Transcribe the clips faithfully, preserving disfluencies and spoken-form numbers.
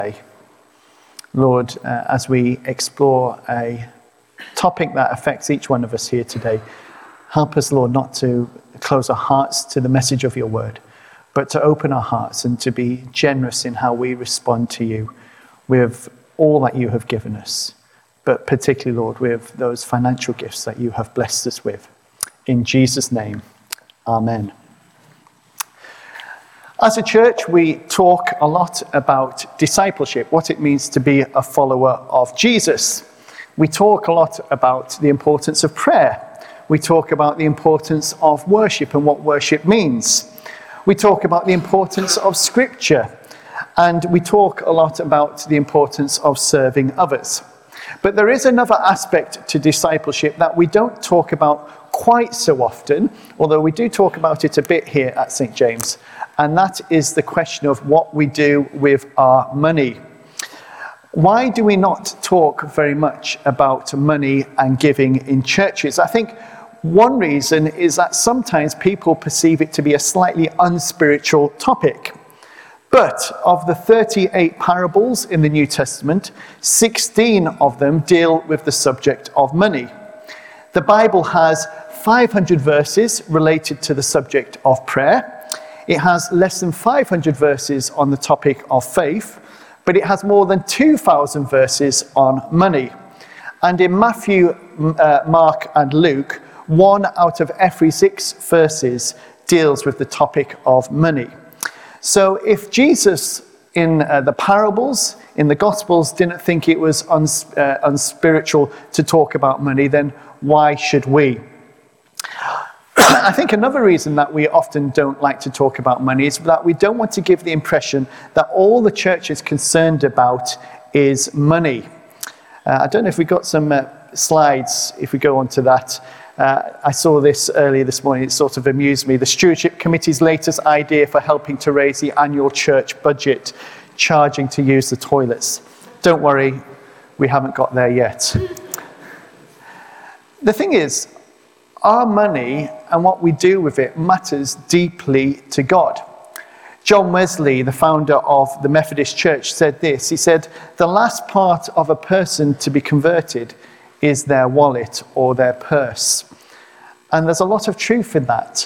Lord, uh, as we explore a topic that affects each one of us here today, help us, Lord, not to close our hearts to the message of your word, but to open our hearts and to be generous in how we respond to you with all that you have given us, but particularly, Lord, with those financial gifts that you have blessed us with. In Jesus' name, amen. As a church, we talk a lot about discipleship, what it means to be a follower of Jesus. We talk a lot about the importance of prayer. We talk about the importance of worship and what worship means. We talk about the importance of scripture. And we talk a lot about the importance of serving others. But there is another aspect to discipleship that we don't talk about quite so often, although we do talk about it a bit here at Saint James, and that is the question of what we do with our money. Why do we not talk very much about money and giving in churches? I think one reason is that sometimes people perceive it to be a slightly unspiritual topic. But of the thirty-eight parables in the New Testament, sixteen of them deal with the subject of money. The Bible has five hundred verses related to the subject of prayer. It has less than five hundred verses on the topic of faith, but it has more than two thousand verses on money. And in Matthew, uh, Mark, and Luke, one out of every six verses deals with the topic of money. So if Jesus in uh, the parables, in the Gospels, didn't think it was uns- uh, unspiritual to talk about money, then why should we? I think another reason that we often don't like to talk about money is that we don't want to give the impression that all the church is concerned about is money. Uh, I don't know if we got some uh, slides, if we go on to that. Uh, I saw this earlier this morning. It sort of amused me. The Stewardship Committee's latest idea for helping to raise the annual church budget, charging to use the toilets. Don't worry, we haven't got there yet. The thing is, our money and what we do with it matters deeply to God. John Wesley, the founder of the Methodist Church, said this. He said, "The last part of a person to be converted is their wallet or their purse." And there's a lot of truth in that.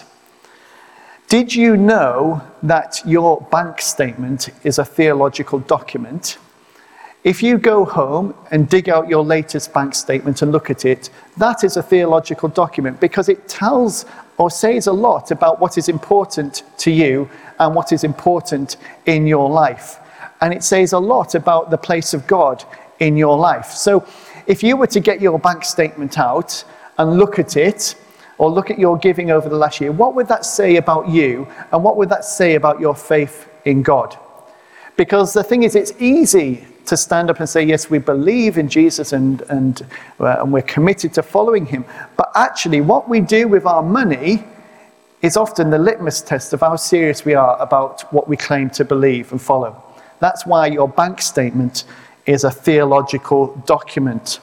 Did you know that your bank statement is a theological document? If you go home and dig out your latest bank statement and look at it, that is a theological document because it tells or says a lot about what is important to you and what is important in your life. And it says a lot about the place of God in your life. So if you were to get your bank statement out and look at it, or look at your giving over the last year, what would that say about you? And what would that say about your faith in God? Because the thing is, it's easy to stand up and say, yes, we believe in Jesus and, and, uh, and we're committed to following him. But actually, what we do with our money is often the litmus test of how serious we are about what we claim to believe and follow. That's why your bank statement is a theological document.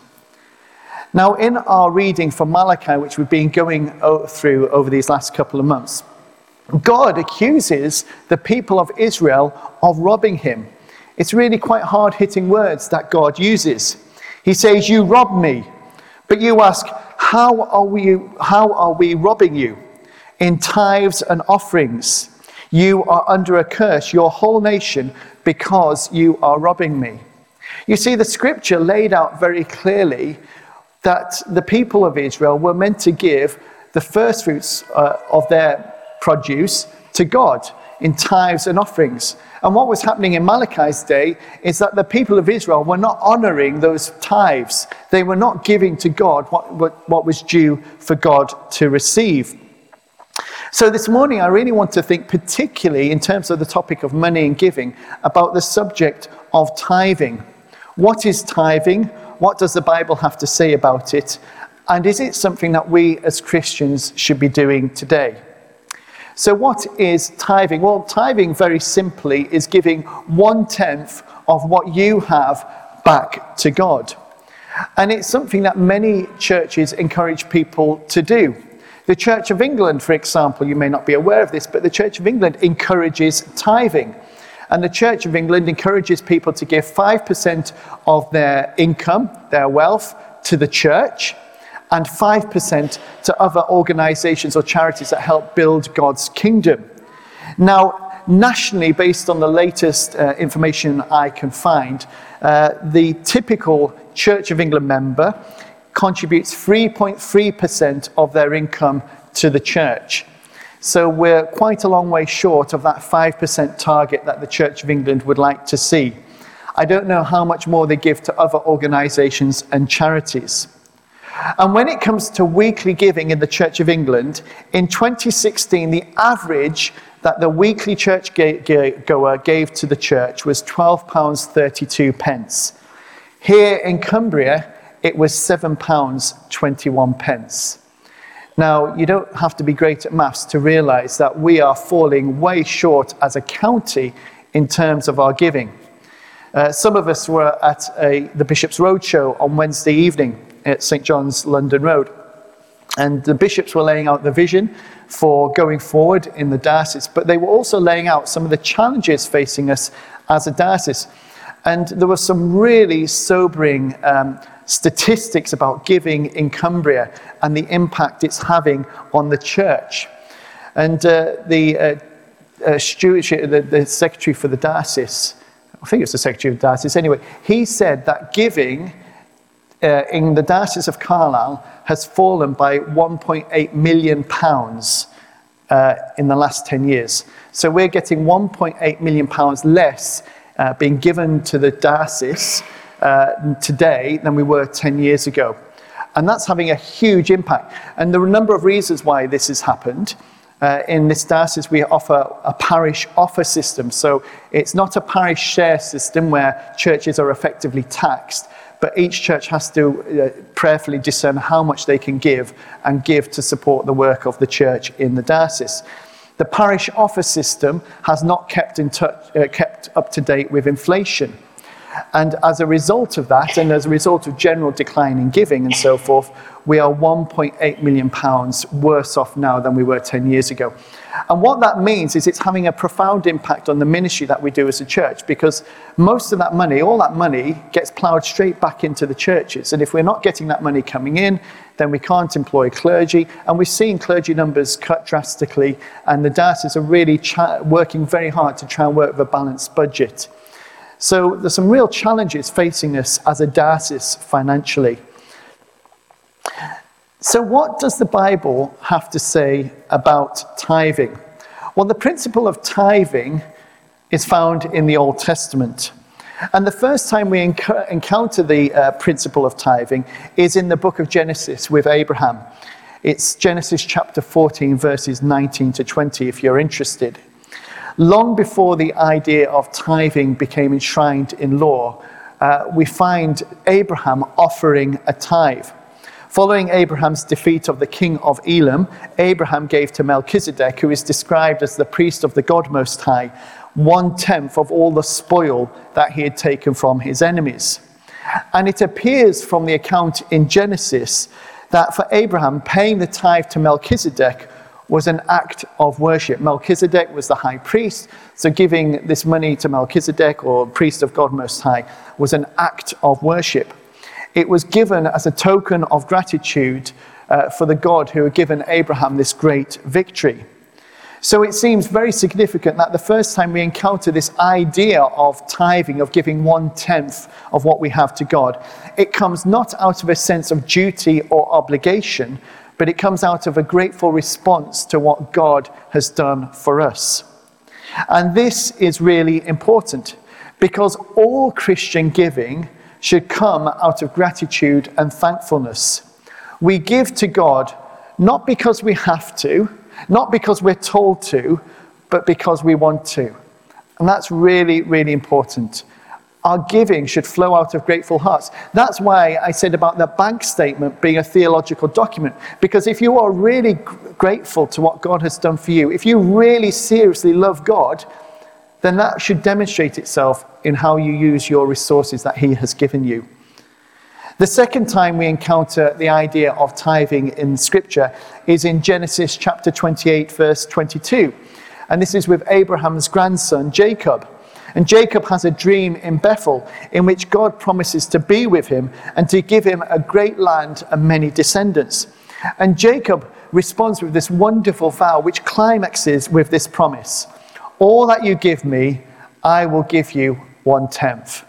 Now, in our reading from Malachi, which we've been going through over these last couple of months, God accuses the people of Israel of robbing him. It's really quite hard-hitting words that God uses. He says, "You rob me." But you ask, how are we, how are we robbing you? In tithes and offerings. You are under a curse, your whole nation, because you are robbing me. You see, the scripture laid out very clearly that the people of Israel were meant to give the first fruits uh, of their produce to God in tithes and offerings. And what was happening in Malachi's day is that the people of Israel were not honoring those tithes. They were not giving to God what, what, what was due for God to receive. So this morning, I really want to think particularly in terms of the topic of money and giving about the subject of tithing. What is tithing? What does the Bible have to say about it? And is it something that we as Christians should be doing today? So what is tithing? Well, tithing very simply is giving one-tenth of what you have back to God. And it's something that many churches encourage people to do. The Church of England, for example, you may not be aware of this, but the Church of England encourages tithing. And the Church of England encourages people to give five percent of their income, their wealth, to the church, and five percent to other organizations or charities that help build God's kingdom. Now, nationally, based on the latest uh, information I can find, uh, the typical Church of England member contributes three point three percent of their income to the church. So we're quite a long way short of that five percent target that the Church of England would like to see. I don't know how much more they give to other organizations and charities. And when it comes to weekly giving in the Church of England, in twenty sixteen, the average that the weekly church goer gave to the church was twelve pounds thirty-two. Here in Cumbria, it was seven pounds twenty-one. Now, you don't have to be great at maths to realise that we are falling way short as a county in terms of our giving. Uh, some of us were at a, the Bishop's Roadshow on Wednesday evening at St John's London Road. And the bishops were laying out the vision for going forward in the diocese, but they were also laying out some of the challenges facing us as a diocese. And there were some really sobering um, statistics about giving in Cumbria and the impact it's having on the church. And uh, the uh, uh, stewardship, the, the secretary for the diocese, I think it's the secretary of the diocese anyway, he said that giving uh, in the Diocese of Carlisle has fallen by one point eight million pounds uh, in the last ten years. So we're getting one point eight million pounds less uh, being given to the diocese uh, today than we were ten years ago. And that's having a huge impact. And there are a number of reasons why this has happened. Uh, in this diocese, we offer a parish offer system. So it's not a parish share system where churches are effectively taxed, but each church has to uh, prayerfully discern how much they can give and give to support the work of the church in the diocese. The parish offer system has not kept in touch, uh, kept up to date with inflation. And as a result of that, and as a result of general decline in giving and so forth, we are one point eight million pounds worse off now than we were ten years ago. And what that means is it's having a profound impact on the ministry that we do as a church, because most of that money, all that money, gets ploughed straight back into the churches. And if we're not getting that money coming in, then we can't employ clergy. And we're seeing clergy numbers cut drastically, and the dioceses are really cha- working very hard to try and work with a balanced budget. So there's some real challenges facing us as a diocese financially. So what does the Bible have to say about tithing? Well, the principle of tithing is found in the Old Testament. And the first time we enc- encounter the uh, principle of tithing is in the book of Genesis with Abraham. It's Genesis chapter fourteen, verses nineteen to twenty, if you're interested. Long before the idea of tithing became enshrined in law, uh, we find Abraham offering a tithe. Following Abraham's defeat of the king of Elam, Abraham gave to Melchizedek, who is described as the priest of the God Most High, one-tenth of all the spoil that he had taken from his enemies. And it appears from the account in Genesis that for Abraham, paying the tithe to Melchizedek was an act of worship. Melchizedek was the high priest, so giving this money to Melchizedek, or priest of God Most High, was an act of worship. It was given as a token of gratitude uh, for the God who had given Abraham this great victory. So it seems very significant that the first time we encounter this idea of tithing, of giving one-tenth of what we have to God, it comes not out of a sense of duty or obligation, but it comes out of a grateful response to what God has done for us. And this is really important, because all Christian giving should come out of gratitude and thankfulness. We give to God not because we have to, not because we're told to, but because we want to. And that's really, really important. Our giving should flow out of grateful hearts. That's why I said about the bank statement being a theological document. Because if you are really grateful to what God has done for you, if you really seriously love God, then that should demonstrate itself in how you use your resources that He has given you. The second time we encounter the idea of tithing in Scripture is in Genesis chapter twenty-eight, verse twenty-two. And this is with Abraham's grandson, Jacob. And Jacob has a dream in Bethel in which God promises to be with him and to give him a great land and many descendants. And Jacob responds with this wonderful vow, which climaxes with this promise. All that you give me, I will give you one-tenth.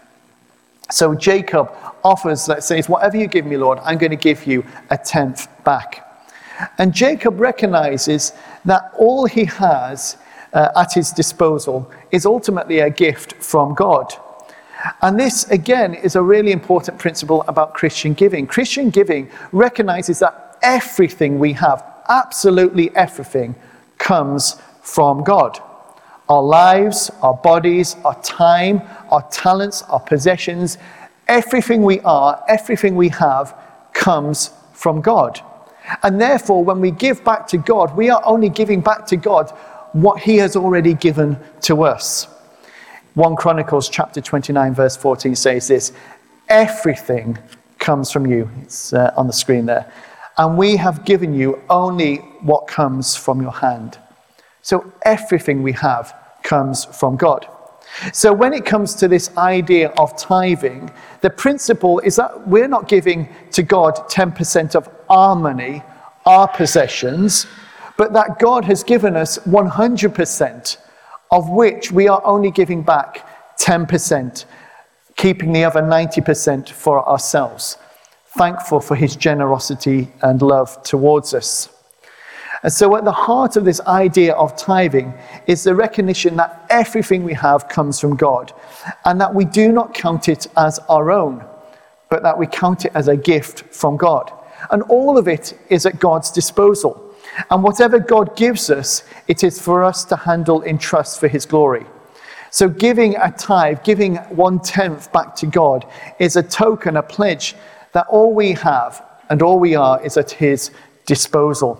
So Jacob offers, let's say, whatever you give me, Lord, I'm going to give you a tenth back. And Jacob recognizes that all he has uh, at his disposal is ultimately a gift from God. And this, again, is a really important principle about Christian giving. Christian giving recognizes that everything we have, absolutely everything, comes from God. Our lives, our bodies, our time, our talents, our possessions, everything we are, everything we have comes from God. And therefore, when we give back to God, we are only giving back to God what he has already given to us. First Chronicles chapter twenty-nine, verse fourteen says this, everything comes from you. It's uh, on the screen there. And we have given you only what comes from your hand. So everything we have comes from God. So when it comes to this idea of tithing, the principle is that we're not giving to God ten percent of our money, our possessions, but that God has given us one hundred percent, of which we are only giving back ten percent, keeping the other ninety percent for ourselves. Thankful for his generosity and love towards us. And so at the heart of this idea of tithing is the recognition that everything we have comes from God, and that we do not count it as our own, but that we count it as a gift from God. And all of it is at God's disposal. And whatever God gives us, it is for us to handle in trust for his glory. So giving a tithe, giving one-tenth back to God, is a token, a pledge that all we have and all we are is at his disposal.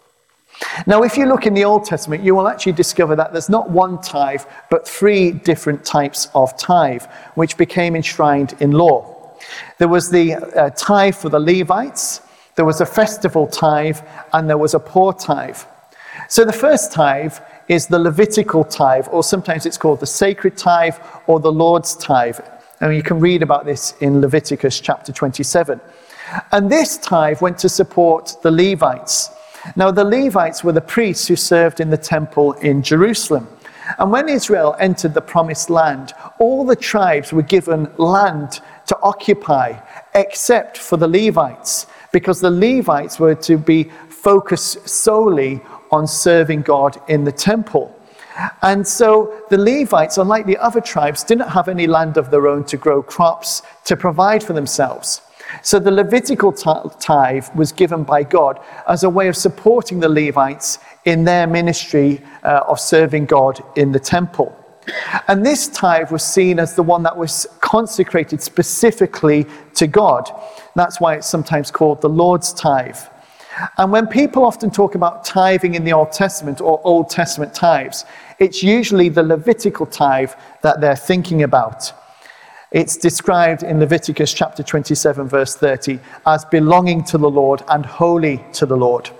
Now, if you look in the Old Testament, you will actually discover that there's not one tithe, but three different types of tithe, which became enshrined in law. There was the uh, tithe for the Levites, there was a festival tithe, and there was a poor tithe. So the first tithe is the Levitical tithe, or sometimes it's called the sacred tithe or the Lord's tithe. And you can read about this in Leviticus chapter twenty-seven. And this tithe went to support the Levites. Now, the Levites were the priests who served in the temple in Jerusalem. And when Israel entered the promised land, all the tribes were given land to occupy, except for the Levites, because the Levites were to be focused solely on serving God in the temple. And so the Levites, unlike the other tribes, didn't have any land of their own to grow crops, to provide for themselves. So the Levitical tithe was given by God as a way of supporting the Levites in their ministry uh, of serving God in the temple. And this tithe was seen as the one that was consecrated specifically to God. That's why it's sometimes called the Lord's tithe. And when people often talk about tithing in the Old Testament or Old Testament tithes, it's usually the Levitical tithe that they're thinking about. It's described in Leviticus chapter twenty-seven, verse thirty, as belonging to the Lord and holy to the Lord.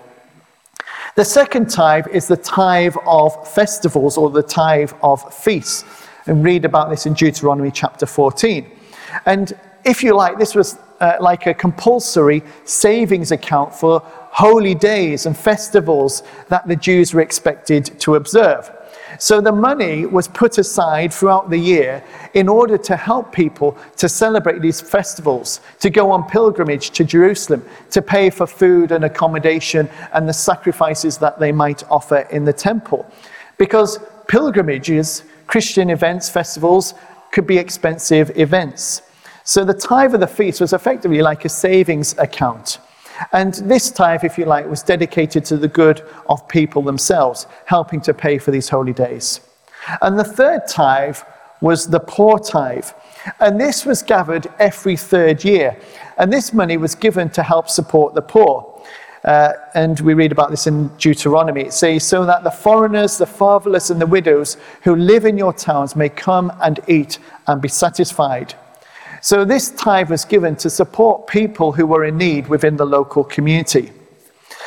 The second tithe is the tithe of festivals, or the tithe of feasts. And read about this in Deuteronomy chapter fourteen. And if you like, this was uh, like a compulsory savings account for holy days and festivals that the Jews were expected to observe. So the money was put aside throughout the year in order to help people to celebrate these festivals, to go on pilgrimage to Jerusalem, to pay for food and accommodation and the sacrifices that they might offer in the temple. Because pilgrimages, Christian events, festivals, could be expensive events. So the tithe of the feast was effectively like a savings account. And this tithe, if you like, was dedicated to the good of people themselves, helping to pay for these holy days. And the third tithe was the poor tithe. And this was gathered every third year. And this money was given to help support the poor. Uh, and we read about this in Deuteronomy. It says, so that the foreigners, the fatherless, and the widows who live in your towns may come and eat and be satisfied. So this tithe was given to support people who were in need within the local community.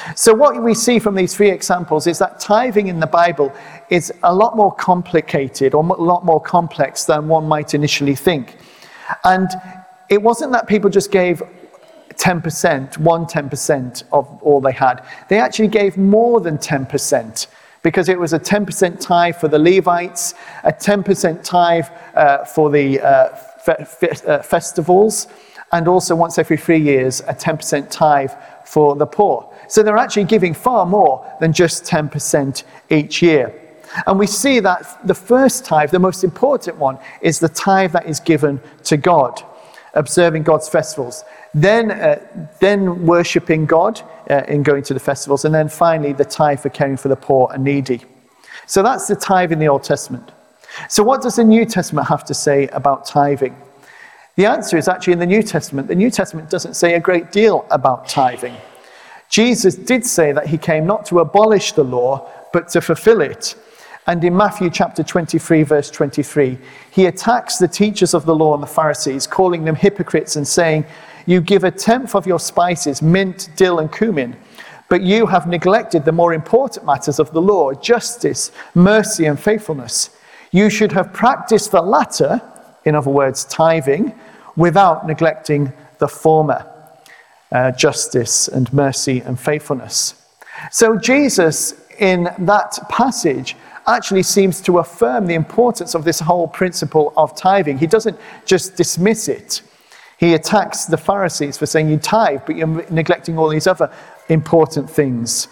So what we see from these three examples is that tithing in the Bible is a lot more complicated or a lot more complex than one might initially think. And it wasn't that people just gave ten percent, one ten percent of all they had. They actually gave more than ten percent, because it was a ten percent tithe for the Levites, a ten percent tithe uh, for the uh, fe- fe- uh, festivals, and also once every three years, a ten percent tithe for the poor. So they're actually giving far more than just ten percent each year. And we see that the first tithe, the most important one, is the tithe that is given to God, observing God's festivals, then uh, then worshipping God uh, in going to the festivals, and then finally the tithe for caring for the poor and needy. So that's the tithe in the Old Testament. So what does the New Testament have to say about tithing? The answer is actually in the New Testament. The New Testament doesn't say a great deal about tithing. Jesus did say that he came not to abolish the law, but to fulfill it. And in Matthew chapter twenty-three, verse twenty-three, he attacks the teachers of the law and the Pharisees, calling them hypocrites and saying, "You give a tenth of your spices, mint, dill, and cumin, but you have neglected the more important matters of the law, justice, mercy, and faithfulness. You should have practiced the latter," in other words, tithing, "without neglecting the former, uh, justice and mercy and faithfulness." So Jesus, in that passage, actually seems to affirm the importance of this whole principle of tithing. He doesn't just dismiss it. He attacks the Pharisees for saying you tithe, but you're neglecting all these other important things.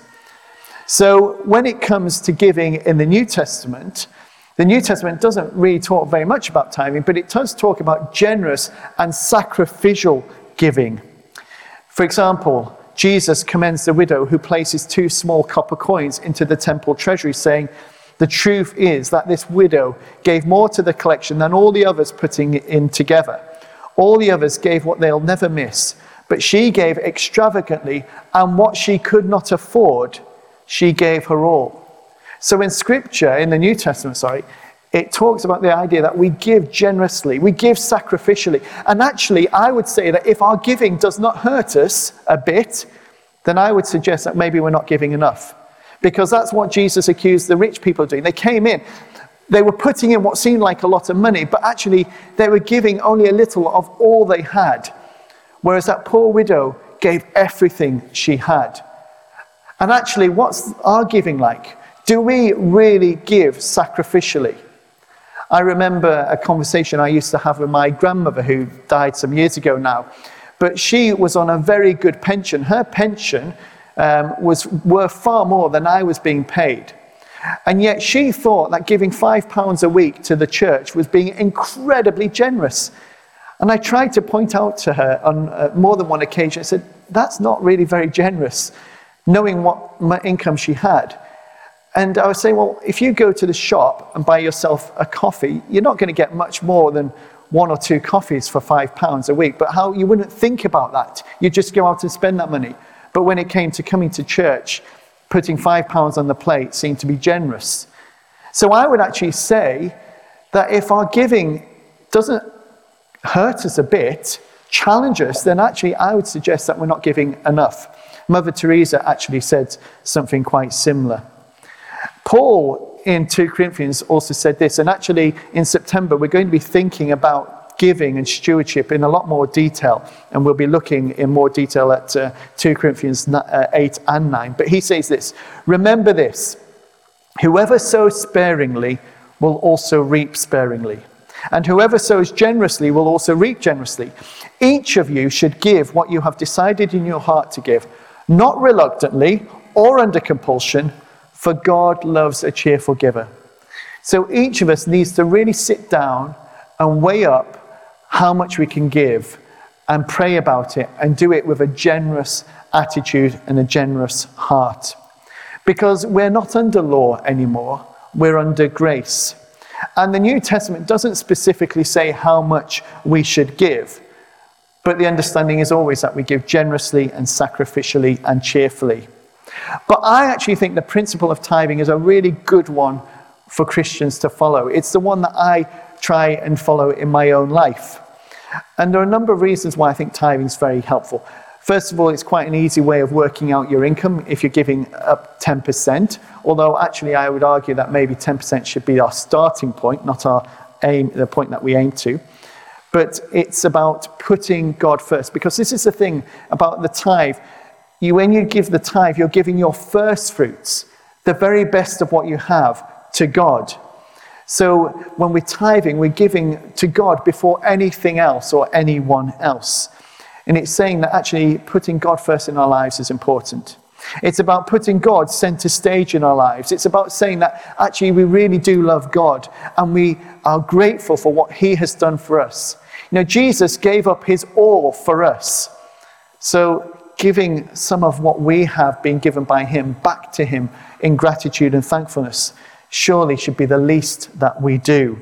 So when it comes to giving in the New Testament, the New Testament doesn't really talk very much about tithing, but it does talk about generous and sacrificial giving. For example, Jesus commends the widow who places two small copper coins into the temple treasury, saying, "The truth is that this widow gave more to the collection than all the others putting it in together. All the others gave what they'll never miss, but she gave extravagantly, and what she could not afford, she gave her all." So in Scripture, in the New Testament, sorry, it talks about the idea that we give generously, we give sacrificially. And actually, I would say that if our giving does not hurt us a bit, then I would suggest that maybe we're not giving enough. Because that's what Jesus accused the rich people of doing. They came in, they were putting in what seemed like a lot of money, but actually they were giving only a little of all they had. Whereas that poor widow gave everything she had. And actually, what's our giving like? Do we really give sacrificially? I remember a conversation I used to have with my grandmother, who died some years ago now. But she was on a very good pension. Her pension um, was worth far more than I was being paid. And yet she thought that giving five pounds a week to the church was being incredibly generous. And I tried to point out to her on uh, more than one occasion, I said, that's not really very generous, knowing what income she had. And I was saying, well, if you go to the shop and buy yourself a coffee, you're not going to get much more than one or two coffees for five pounds a week. But how you wouldn't think about that. You just go out and spend that money. But when it came to coming to church, putting five pounds on the plate seemed to be generous. So I would actually say that if our giving doesn't hurt us a bit, challenge us, then actually I would suggest that we're not giving enough. Mother Teresa actually said something quite similar. Paul in Second Corinthians also said this, and actually in September we're going to be thinking about giving and stewardship in a lot more detail, and we'll be looking in more detail at uh, Second Corinthians eight and nine. But he says this, remember this, whoever sows sparingly will also reap sparingly, and whoever sows generously will also reap generously. Each of you should give what you have decided in your heart to give, not reluctantly or under compulsion, for God loves a cheerful giver. So each of us needs to really sit down and weigh up how much we can give and pray about it and do it with a generous attitude and a generous heart. Because we're not under law anymore, we're under grace. And the New Testament doesn't specifically say how much we should give, but the understanding is always that we give generously and sacrificially and cheerfully. But I actually think the principle of tithing is a really good one for Christians to follow. It's the one that I try and follow in my own life. And there are a number of reasons why I think tithing is very helpful. First of all, it's quite an easy way of working out your income if you're giving up ten percent, although actually I would argue that maybe ten percent should be our starting point, not our aim, the point that we aim to. But it's about putting God first, because this is the thing about the tithe. You, when you give the tithe, you're giving your first fruits, the very best of what you have, to God. So when we're tithing, we're giving to God before anything else or anyone else. And it's saying that actually putting God first in our lives is important. It's about putting God center stage in our lives. It's about saying that actually we really do love God and we are grateful for what he has done for us. You know, Jesus gave up his all for us. So giving some of what we have been given by him back to him in gratitude and thankfulness surely should be the least that we do.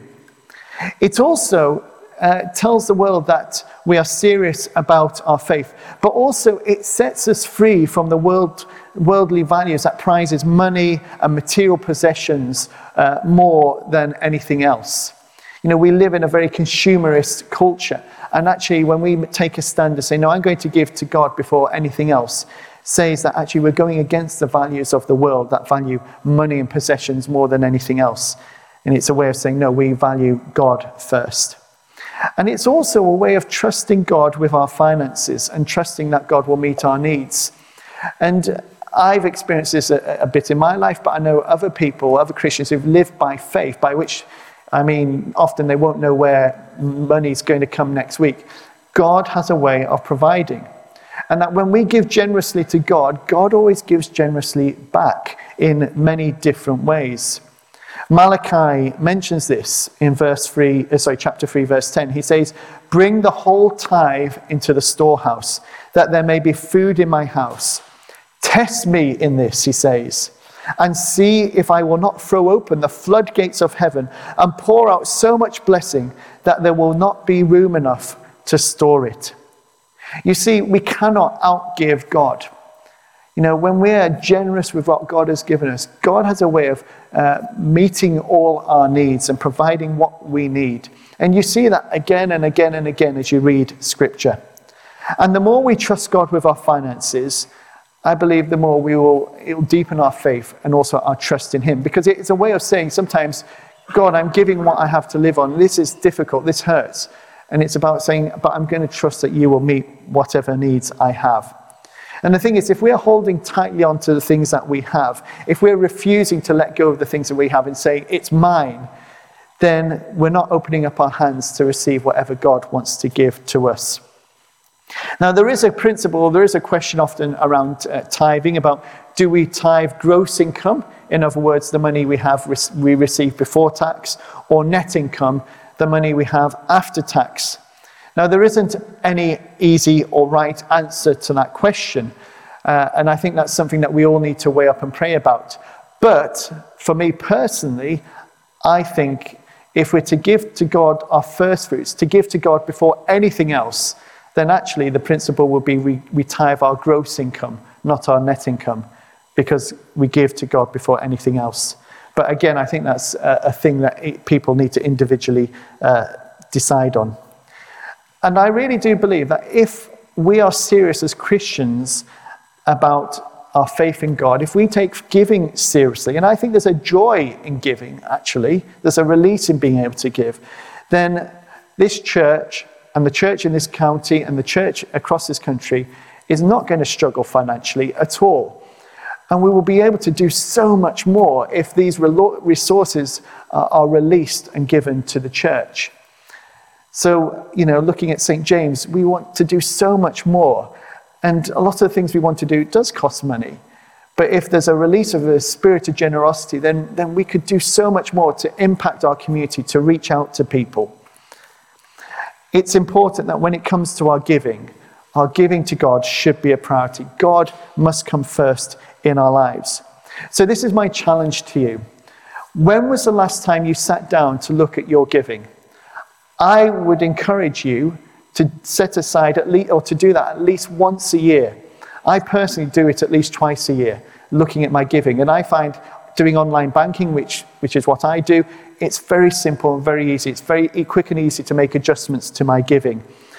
It also uh, tells the world that we are serious about our faith, but also it sets us free from the world, worldly values that prizes money and material possessions uh, more than anything else. You know, we live in a very consumerist culture, and actually when we take a stand and say, no, I'm going to give to God before anything else, says that actually we're going against the values of the world that value money and possessions more than anything else. And it's a way of saying, no, we value God first. And it's also a way of trusting God with our finances and trusting that God will meet our needs. And I've experienced this a, a bit in my life, but I know other people, other Christians who've lived by faith, by which, I mean, often they won't know where money's going to come next week. God has a way of providing. And that when we give generously to God, God always gives generously back in many different ways. Malachi mentions this in verse three, sorry, chapter three, verse ten. He says, bring the whole tithe into the storehouse, that there may be food in my house. Test me in this, he says, and see if I will not throw open the floodgates of heaven and pour out so much blessing that there will not be room enough to store it. You see, we cannot outgive God. You know, when we are generous with what God has given us, God has a way of uh, meeting all our needs and providing what we need. And you see that again and again and again as you read Scripture. And the more we trust God with our finances, I believe the more we will, it will deepen our faith and also our trust in him. Because it's a way of saying sometimes, God, I'm giving what I have to live on. This is difficult. This hurts. And it's about saying, but I'm going to trust that you will meet whatever needs I have. And the thing is, if we're holding tightly onto the things that we have, if we're refusing to let go of the things that we have and saying, it's mine, then we're not opening up our hands to receive whatever God wants to give to us. Now, there is a principle, there is a question often around uh, tithing about, do we tithe gross income? In other words, the money we have we receive before tax, or net income, the money we have after tax. Now, there isn't any easy or right answer to that question. Uh, and I think that's something that we all need to weigh up and pray about. But for me personally, I think if we're to give to God our first fruits, to give to God before anything else, then actually the principle will be we, we tithe our gross income, not our net income, because we give to God before anything else. But again, I think that's a, a thing that people need to individually uh, decide on. And I really do believe that if we are serious as Christians about our faith in God, if we take giving seriously, and I think there's a joy in giving, actually, there's a release in being able to give, then this church and the church in this county and the church across this country is not going to struggle financially at all. And we will be able to do so much more if these resources are released and given to the church. So, you know, looking at Saint James, we want to do so much more. And a lot of the things we want to do does cost money. But if there's a release of a spirit of generosity, then, then we could do so much more to impact our community, to reach out to people. It's important that when it comes to our giving, our giving to God should be a priority. God must come first in our lives. So this is my challenge to you. When was the last time you sat down to look at your giving? I would encourage you to set aside at least, or to do that at least once a year. I personally do it at least twice a year, looking at my giving. And I find doing online banking, which, which is what I do, it's very simple and very easy. It's very quick and easy to make adjustments to my giving.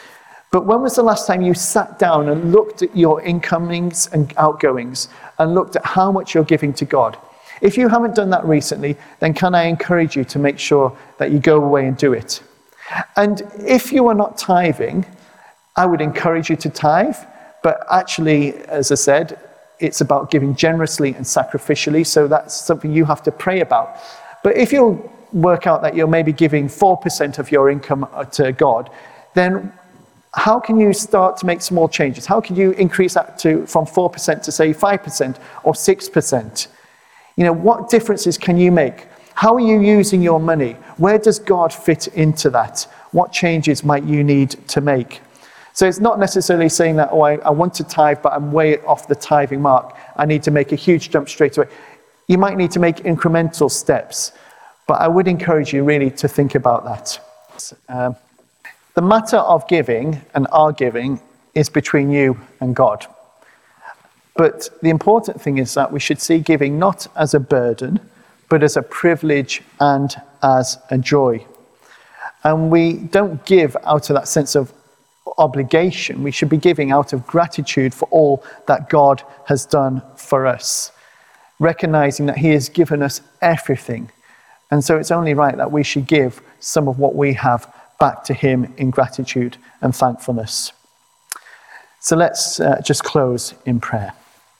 But when was the last time you sat down and looked at your incomings and outgoings and looked at how much you're giving to God? If you haven't done that recently, then can I encourage you to make sure that you go away and do it? And if you are not tithing, I would encourage you to tithe. But actually, as I said, it's about giving generously and sacrificially. So that's something you have to pray about. But if you'll work out that you're maybe giving four percent of your income to God, then how can you start to make small changes? How can you increase that to from four percent to say five percent or six percent? You know, what differences can you make? How are you using your money? Where does God fit into that? What changes might you need to make? So it's not necessarily saying that, oh, I, I want to tithe, but I'm way off the tithing mark. I need to make a huge jump straight away. You might need to make incremental steps, but I would encourage you really to think about that. Um, the matter of giving and our giving is between you and God. But the important thing is that we should see giving not as a burden, but as a privilege and as a joy. And we don't give out of that sense of obligation. We should be giving out of gratitude for all that God has done for us, recognizing that he has given us everything. And so it's only right that we should give some of what we have back to him in gratitude and thankfulness. So let's uh, just close in prayer.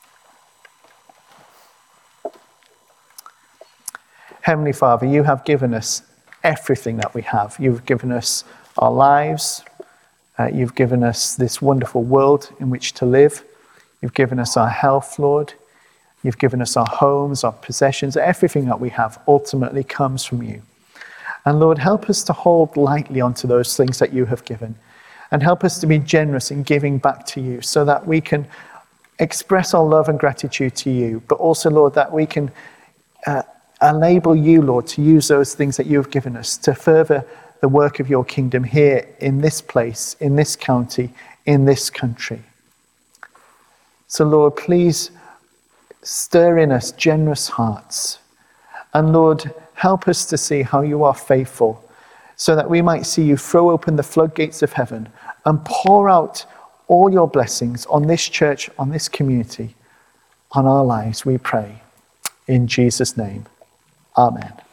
Heavenly Father, you have given us everything that we have. You've given us our lives. Uh, you've given us this wonderful world in which to live. You've given us our health, Lord. You've given us our homes, our possessions. Everything that we have ultimately comes from you. And Lord, help us to hold lightly onto those things that you have given. And help us to be generous in giving back to you so that we can express our love and gratitude to you. But also, Lord, that we can uh, enable you, Lord, to use those things that you have given us to further the work of your kingdom here in this place, in this county, in this country. So, Lord, please stir in us generous hearts. And Lord, help us to see how you are faithful so that we might see you throw open the floodgates of heaven and pour out all your blessings on this church, on this community, on our lives, we pray. In Jesus' name, amen.